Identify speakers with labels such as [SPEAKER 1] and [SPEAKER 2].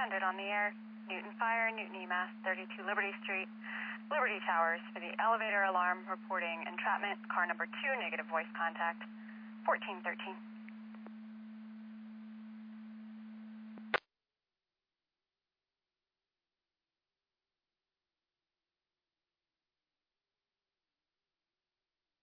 [SPEAKER 1] 300 on the air. Newton Fire, Newton EMAS, 32 Liberty Street, Liberty Towers for the elevator alarm reporting entrapment. Car number 2, negative voice contact, 1413.